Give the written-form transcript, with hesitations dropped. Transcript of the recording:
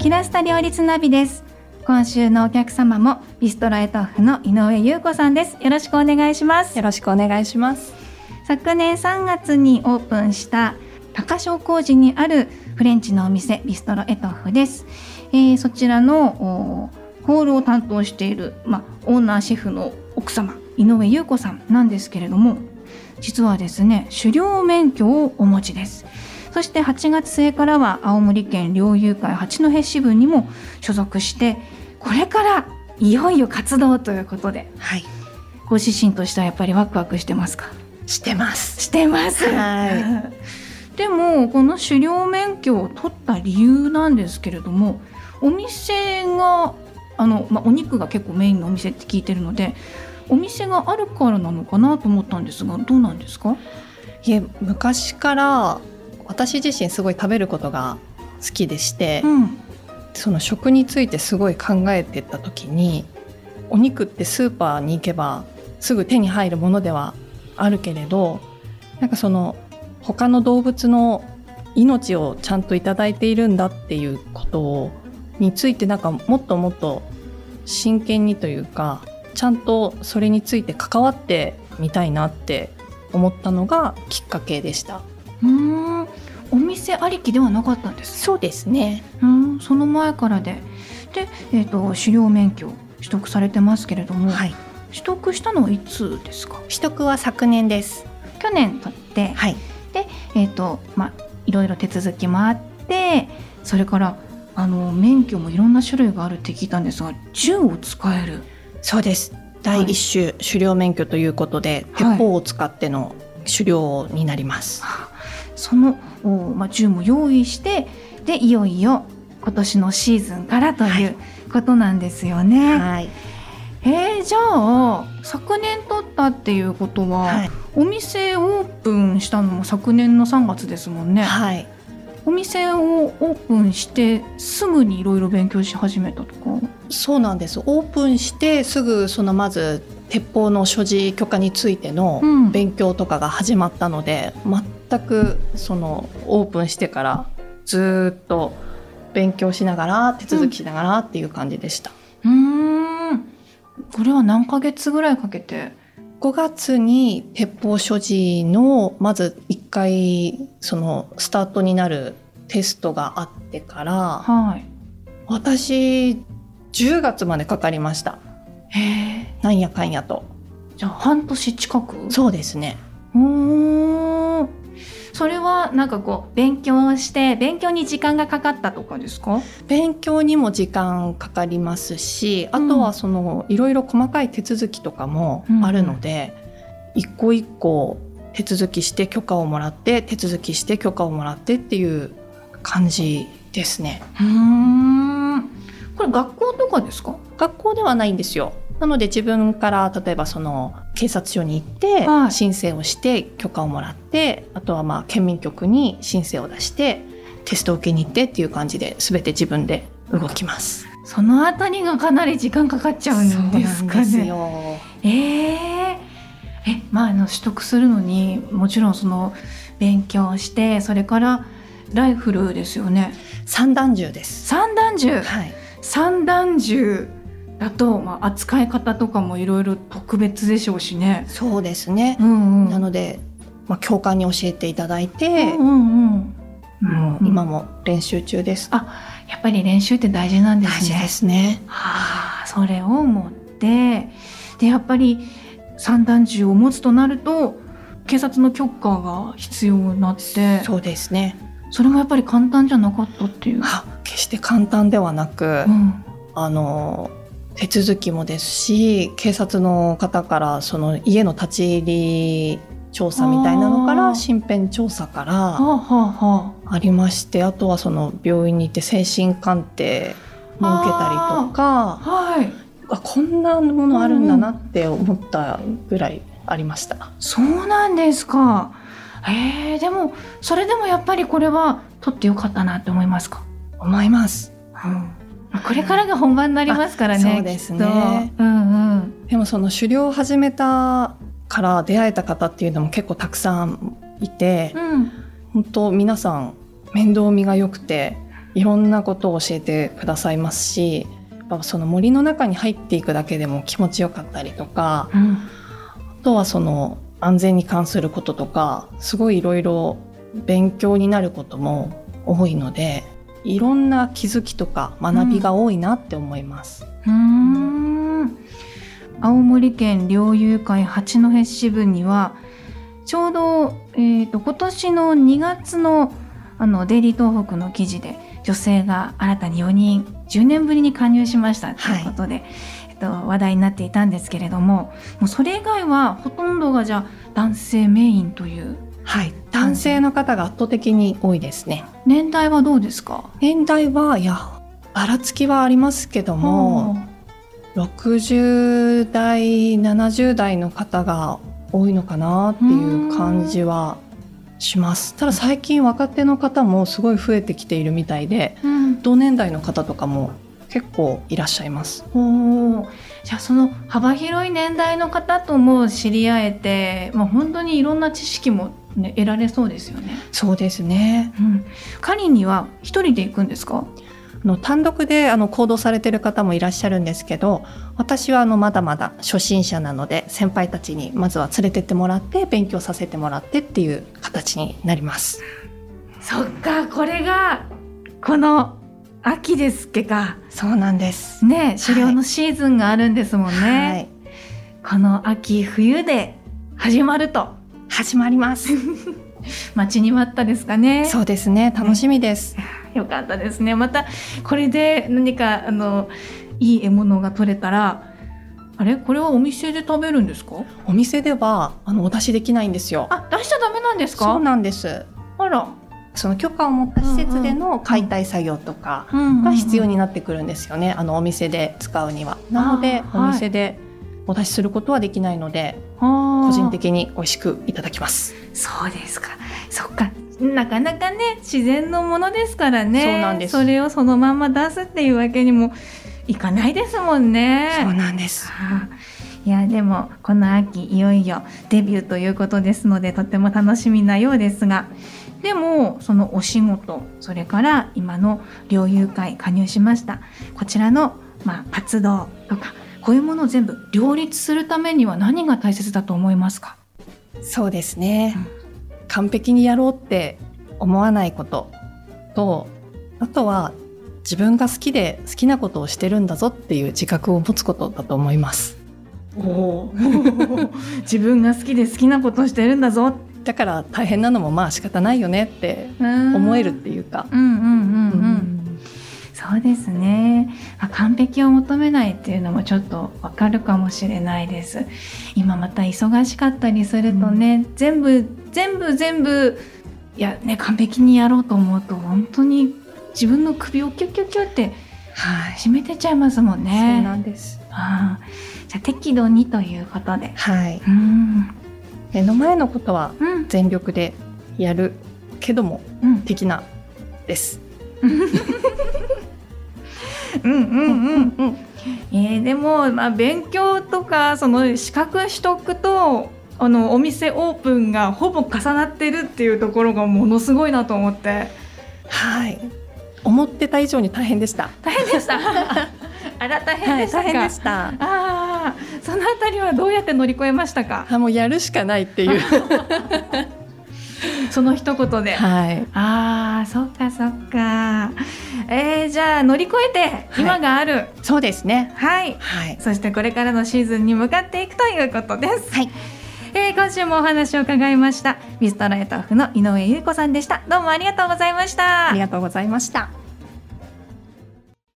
キラスタ両立ナビです。今週のお客様もビストロエトフの井上優子さんです。よろしくお願いします。 よろしくお願いします。 昨年3月にオープンした高商工事にあるフレンチのお店ビストロエトフです。そちらのホールを担当している、オーナーシェフの奥様井上優子さんなんですけれども、実はですね、狩猟免許をお持ちです。そして8月末からは青森県猟友会八戸支部にも所属して、これからいよいよ活動ということで、 はい、 ご自身としてはやっぱりワクワクしてますか？ してます。 してます。 はい。 でもこの狩猟免許を取った理由なんですけれども、お店がお肉が結構メインのお店って聞いてるので、お店があるからなのかなと思ったんですが、どうなんですか？ いえ、昔から私自身すごい食べることが好きでして、その食についてすごい考えてた時に、お肉ってスーパーに行けばすぐ手に入るものではあるけれど、なんかその他の動物の命をちゃんといただいているんだっていうことについて、なんかもっともっと真剣にというか、ちゃんとそれについて関わってみたいなって思ったのがきっかけでした。 お店ありきではなかったんです。 そうですね。 その前からで、狩猟免許取得されてますけれども、はい、取得したのはいつですか？ 取得は昨年です。 去年取って、はい、で、いろいろ手続きもあって、それから免許もいろんな種類があるって聞いたんですが、銃を使える？ そうです。第一種、狩猟免許ということで、鉄砲を使っての狩猟になります。 その、銃も用意して、でいよいよ今年のシーズンからということなんですよね。はい。じゃあ昨年取ったっていうことは、はい、お店オープンしたのも昨年の3月ですもんね。はい。お店をオープンしてすぐにいろいろ勉強し始めたとか？ そうなんです。オープンしてすぐまず鉄砲の所持許可についての勉強とかが始まったので、全くオープンしてからずっと勉強しながら手続きしながらっていう感じでした。 これは何ヶ月ぐらいかけて ？5月に鉄砲所持のまず1回スタートになるテストがあってから、はい、私10月までかかりました。なんやかんやと。 じゃあ半年近く？ そうですね。 それはなんか勉強に時間がかかったとかですか？ 勉強にも時間かかりますし、あとはいろいろ細かい手続きとかもあるので、一個一個手続きして許可をもらって、手続きして許可をもらってっていう感じですね。 これ学校とかですか？ 学校ではないんですよ。なので自分から例えば警察署に行って申請をして許可をもらって、あとは県民局に申請を出してテストを受けに行ってっていう感じで全て自分で動きます。 そのあたりがかなり時間かかっちゃうんですかね。 そうなんですよ。 取得するのにもちろん勉強して、それからライフルですよね。 散弾銃です。 散弾銃、 はい、 散弾銃だと、扱い方とかもいろいろ特別でしょうしね。 そうですね。なので、教官に教えていただいて、今も練習中です。 やっぱり練習って大事なんですね。 大事ですね。 それを持って、でやっぱり散弾銃を持つとなると警察の許可が必要になって。 そうですね。 それもやっぱり簡単じゃなかったっていう？ 決して簡単ではなく、手続きもですし、警察の方から家の立ち入り調査みたいなのから、身辺調査からありまして、あとは病院に行って精神鑑定も受けたりとか、こんなものあるんだなって思ったぐらいありました。 そうなんですか。でもそれでもやっぱりこれは取ってよかったなって思いますか？ 思います。 これからが本番になりますからね。 そうですね。でも狩猟を始めたから出会えた方っていうのも結構たくさんいて、本当皆さん面倒見が良くて、 いろんなことを教えてくださいますし、やっぱその森の中に入っていくだけでも気持ちよかったりとか、あとはその安全に関することとか、すごいいろいろ勉強になることも多いので、いろんな気づきとか学びが多いなって思います。 青森県猟友会八戸支部にはちょうど、今年の2月のデイリー東北の記事で女性が新たに4人10年ぶりに加入しましたということで、話題になっていたんですけれども、もうそれ以外はほとんどがじゃあ男性メインという。 はい、男性の方が圧倒的に多いですね。 年代はどうですか？ 年代はばらつきはありますけども、60代70代の方が多いのかなっていう感じはします。ただ最近若手の方もすごい増えてきているみたいで、同年代の方とかも結構いらっしゃいます。 じゃあその幅広い年代の方とも知り合えて、本当にいろんな知識も、得られそうですよね。 そうですね。 カリには一人で行くんですか？ 単独で行動されている方もいらっしゃるんですけど、私はまだまだ初心者なので、先輩たちにまずは連れてってもらって勉強させてもらってっていう形になります。 そっか、これがこの秋ですっけか。 そうなんですね。狩猟のシーズンがあるんですもんね。この秋冬で始まると。 始まります待ちに待ったですかね。 そうですね、楽しみです。 よかったですね。またこれで何かいい獲物が取れたら、これはお店で食べるんですか？ お店ではお出しできないんですよ。 出しちゃダメなんですか？ そうなんです。 あら。 その許可を持った施設での解体作業とかが必要になってくるんですよね。お店で使うには。なのでお店でお出しすることはできないので、個人的に美味しくいただきます。 そうですか。そっか。なかなかね、自然のものですからね。 そうなんです。 それをそのまま出すっていうわけにもいかないですもんね。 そうなんです。 いや、でもこの秋いよいよデビューということですので、とても楽しみなようですが、でもそのお仕事、それから今の猟友会加入しましたこちらの活動とか、こういうものを全部両立するためには何が大切だと思いますか？ そうですね、完璧にやろうって思わないことと、あとは自分が好きで好きなことをしてるんだぞっていう自覚を持つことだと思います。 自分が好きで好きなことをしてるんだぞ、 だから大変なのも仕方ないよねって思えるっていうか。 そうですね。完璧を求めないっていうのもちょっとわかるかもしれないです。今また忙しかったりするとね、全部完璧にやろうと思うと本当に自分の首をキュッキュッキュッって締めてちゃいますもんね。 そうなんです。 じゃあ適度にということで、 目の前のことは全力でやるけども、的なです。 でも、勉強とかその資格取得とお店オープンがほぼ重なってるっていうところがものすごいなと思って。 思ってた以上に大変でした。 大変でしたあら、大変でしたか？ 大変でした。 そのあたりはどうやって乗り越えましたか？ もうやるしかないっていうその一言で。そっかそっか。じゃあ乗り越えて今がある。 そうですね。 そしてこれからのシーズンに向かっていくということです。今週もお話を伺いましたビストロエトフの井上由里子さんでした。どうもありがとうございました。 ありがとうございました。